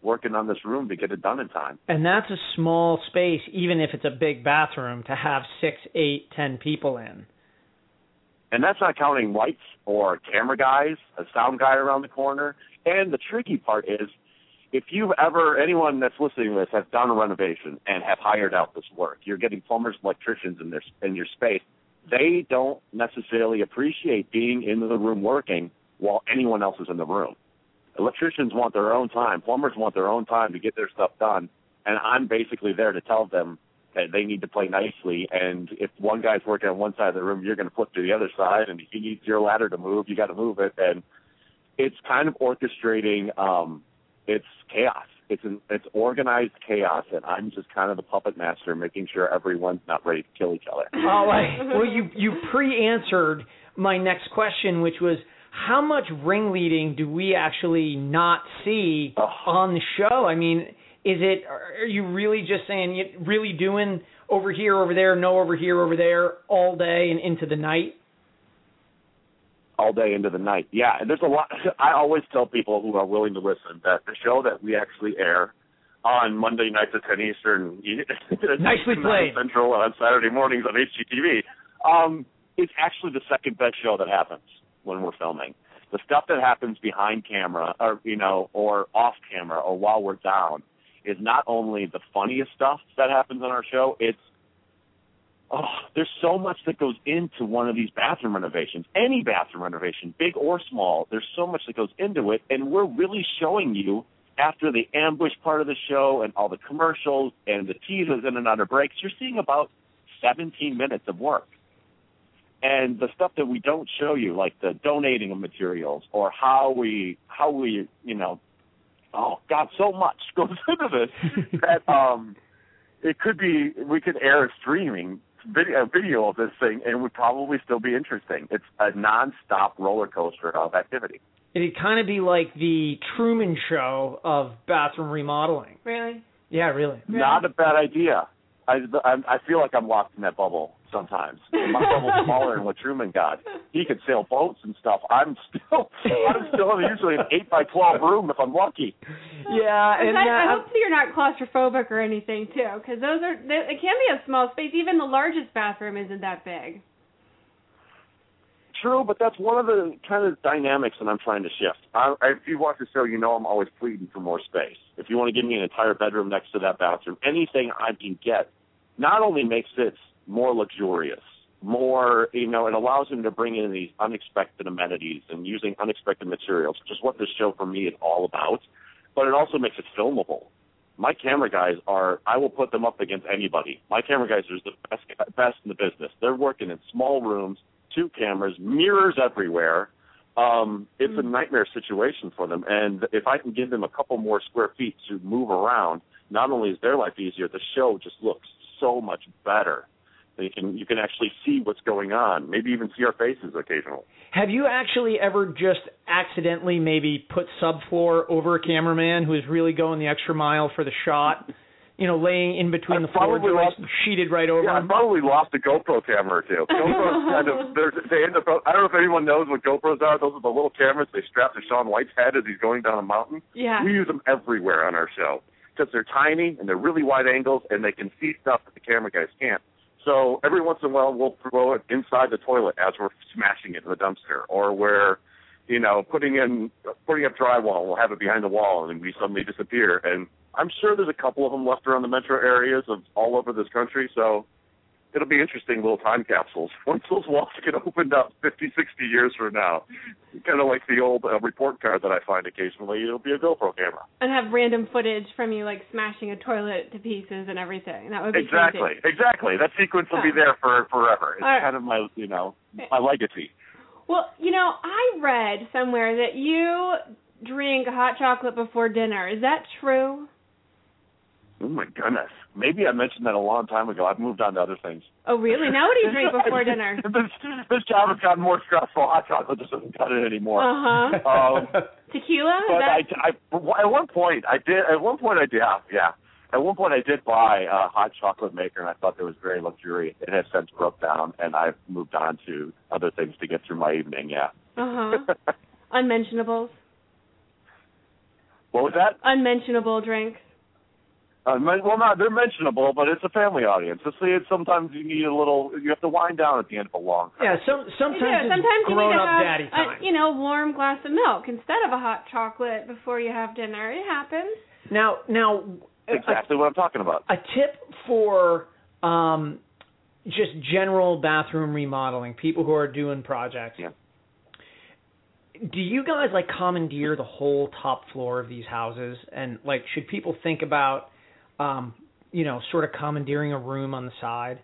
working on this room to get it done in time. And that's a small space, even if it's a big bathroom, to have 6, 8, 10 people in. And that's not counting lights or camera guys, a sound guy around the corner. And the tricky part is, if you've ever, anyone that's listening to this has done a renovation and have hired out this work, you're getting plumbers, electricians in your space. They don't necessarily appreciate being in the room working while anyone else is in the room. Electricians want their own time. Plumbers want their own time to get their stuff done. And I'm basically there to tell them that they need to play nicely. And if one guy's working on one side of the room, you're going to flip to the other side. And if he needs your ladder to move, you got to move it. And it's kind of orchestrating. It's chaos. It's organized chaos, and I'm just kind of the puppet master, making sure everyone's not ready to kill each other. All right. Well, you pre-answered my next question, which was, how much ringleading do we actually not see on the show? I mean, are you really just saying, really doing over here, over there, no over here, over there, all day and into the night? All day into the night, yeah. And there's a lot. I always tell people who are willing to listen that the show that we actually air on Monday nights at 10 Eastern, nicely played, Central on Saturday mornings on HGTV, is actually the second best show that happens when we're filming. The stuff that happens behind camera, or off camera, or while we're down, is not only the funniest stuff that happens on our show. There's so much that goes into one of these bathroom renovations, any bathroom renovation, big or small. There's so much that goes into it, and we're really showing you after the ambush part of the show and all the commercials and the teasers in and out of breaks. You're seeing about 17 minutes of work. And the stuff that we don't show you, like the donating of materials or how we so much goes into this that it could be, we could air a streaming video of this thing and it would probably still be interesting. It's a nonstop roller coaster of activity. It'd kind of be like the Truman Show of bathroom remodeling. Really? Yeah, really. Not a bad idea. I feel like I'm locked in that bubble sometimes. My bubble's smaller than what Truman got. He could sail boats and stuff. I'm still usually an 8x12 room if I'm lucky. Yeah, and I hope you're not claustrophobic or anything too, because it can be a small space. Even the largest bathroom isn't that big. True, but that's one of the kind of dynamics that I'm trying to shift. If you watch the show, I'm always pleading for more space. If you want to give me an entire bedroom next to that bathroom, anything I can get not only makes it more luxurious, more, it allows them to bring in these unexpected amenities and using unexpected materials, which is what this show for me is all about, but it also makes it filmable. My camera guys I will put them up against anybody. My camera guys are the best in the business. They're working in small rooms, 2 cameras, mirrors everywhere. It's a nightmare situation for them. And if I can give them a couple more square feet to move around, not only is their life easier, the show just looks so much better. You can actually see what's going on, maybe even see our faces occasionally. Have you actually ever just accidentally maybe put subfloor over a cameraman who is really going the extra mile for the shot? Laying in between the floor joists, sheeted right over him. I probably lost a GoPro camera or two. GoPros kind of, they end up, I don't know if anyone knows what GoPros are. Those are the little cameras they strap to Shaun White's head as he's going down a mountain. Yeah. We use them everywhere on our show because they're tiny and they're really wide angles and they can see stuff that the camera guys can't. So every once in a while we'll throw it inside the toilet as we're smashing it in the dumpster, or we're, putting up drywall. We'll have it behind the wall and we suddenly disappear. And I'm sure there's a couple of them left around the metro areas of all over this country, so it'll be interesting little time capsules. Once those walls get opened up 50, 60 years from now, kind of like the old report card that I find occasionally, it'll be a GoPro camera. And have random footage from you, like smashing a toilet to pieces and everything. That would be Exactly. That sequence will be there for forever. It's kind of my, my legacy. Well, I read somewhere that you drink hot chocolate before dinner. Is that true? Oh, my goodness. Maybe I mentioned that a long time ago. I've moved on to other things. Oh, really? Now what do you drink before dinner? This job has gotten more stressful. Hot chocolate just doesn't cut it anymore. Uh-huh. Tequila? But at one point I did. At one point I did buy a hot chocolate maker, and I thought it was very luxurious. It has since broke down, and I've moved on to other things to get through my evening, yeah. Uh-huh. Unmentionables? What was that? Unmentionable drinks. Well, no, they're mentionable, but it's a family audience. Sometimes you need you have to wind down at the end of a long time. Yeah, sometimes it's you need to grown-up have daddy time. a warm glass of milk instead of a hot chocolate before you have dinner. It happens. Now, exactly what I'm talking about. A tip for just general bathroom remodeling, people who are doing projects. Yeah. Do you guys commandeer the whole top floor of these houses? And should people think about sort of commandeering a room on the side?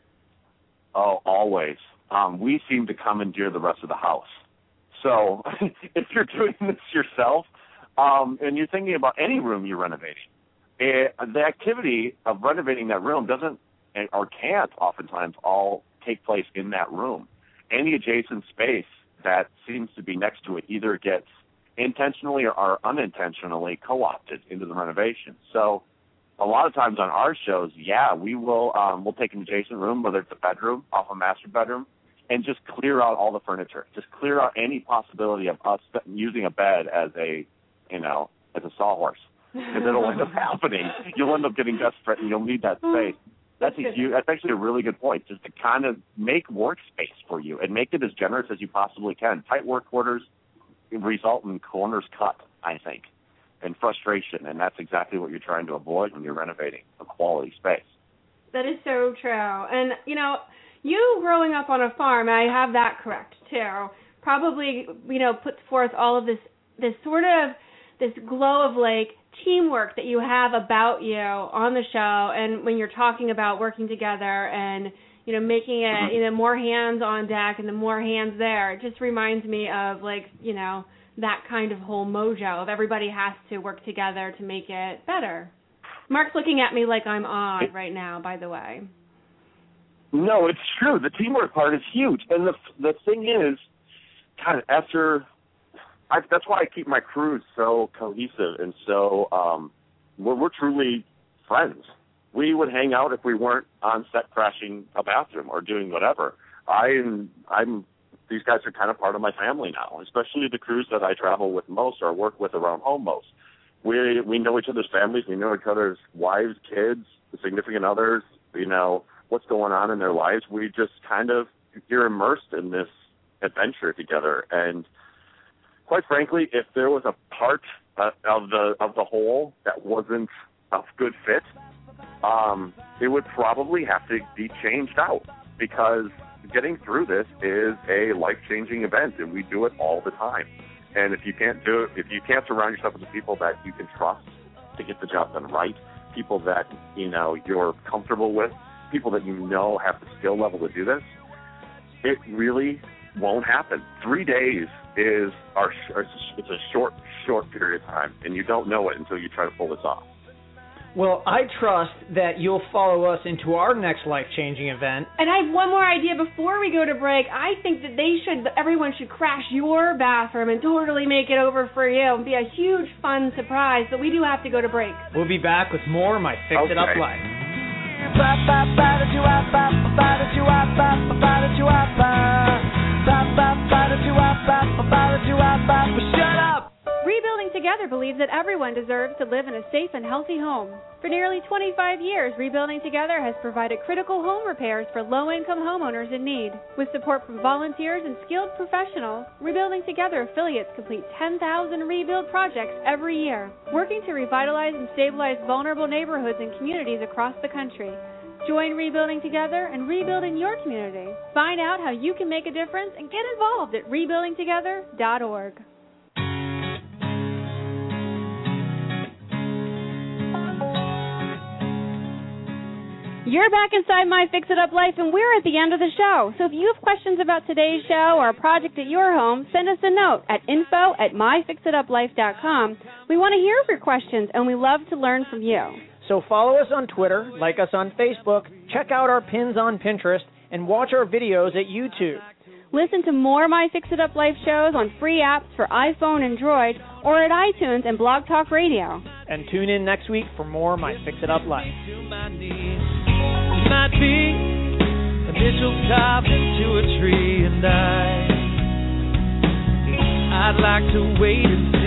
Oh, always. We seem to commandeer the rest of the house. So if you're doing this yourself and you're thinking about any room you're renovating, the activity of renovating that room doesn't or can't oftentimes all take place in that room. Any adjacent space that seems to be next to it either gets intentionally or unintentionally co-opted into the renovation. So a lot of times on our shows, we'll take an adjacent room, whether it's a bedroom off a master bedroom, and just clear out all the furniture. Just clear out any possibility of us using a bed as a sawhorse. Because it'll end up happening. You'll end up getting desperate, and you'll need that space. That's actually a really good point, just to kind of make workspace for you and make it as generous as you possibly can. Tight work quarters result in corners cut, I think, and frustration, and that's exactly what you're trying to avoid when you're renovating a quality space. That is so true. And, you growing up on a farm, I have that correct, too, probably, puts forth all of this sort of, this glow of, teamwork that you have about you on the show, and when you're talking about working together and, making it, more hands on deck and the more hands there, it just reminds me of, that kind of whole mojo of everybody has to work together to make it better. Mark's looking at me like I'm odd right now, by the way. No, it's true. The teamwork part is huge. And the thing is, kind of that's why I keep my crews so cohesive and so we're truly friends. We would hang out if we weren't on set crashing a bathroom or doing whatever. These guys are kind of part of my family now, especially the crews that I travel with most or work with around home most. We know each other's families. We know each other's wives, kids, significant others, what's going on in their lives. We just you're immersed in this adventure together. And quite frankly, if there was a part of the whole that wasn't a good fit, it would probably have to be changed out, because getting through this is a life-changing event, and we do it all the time. And if you can't surround yourself with the people that you can trust to get the job done right, people that you're comfortable with, people that have the skill level to do this, it really won't happen. 3 days is it's a short period of time, and you don't know it until you try to pull this off. Well, I trust that you'll follow us into our next life-changing event. And I have one more idea before we go to break. I think that everyone should crash your bathroom and totally make it over for you. It'll be a huge, fun surprise, but we do have to go to break. We'll be back with more of My Fix It Up Life. Shut up! Rebuilding Together believes that everyone deserves to live in a safe and healthy home. For nearly 25 years, Rebuilding Together has provided critical home repairs for low-income homeowners in need. With support from volunteers and skilled professionals, Rebuilding Together affiliates complete 10,000 rebuild projects every year, working to revitalize and stabilize vulnerable neighborhoods and communities across the country. Join Rebuilding Together and rebuild in your community. Find out how you can make a difference and get involved at rebuildingtogether.org. You're back inside My Fix It Up Life, and we're at the end of the show. So if you have questions about today's show or a project at your home, send us a note at info@myfixituplife.com. We want to hear your questions, and we love to learn from you. So follow us on Twitter, like us on Facebook, check out our pins on Pinterest, and watch our videos at YouTube. Listen to more My Fix It Up Life shows on free apps for iPhone and Droid, or at iTunes and Blog Talk Radio. And tune in next week for more My Fix It Up Life. Might be initial carved into a tree, and I'd like to wait and see.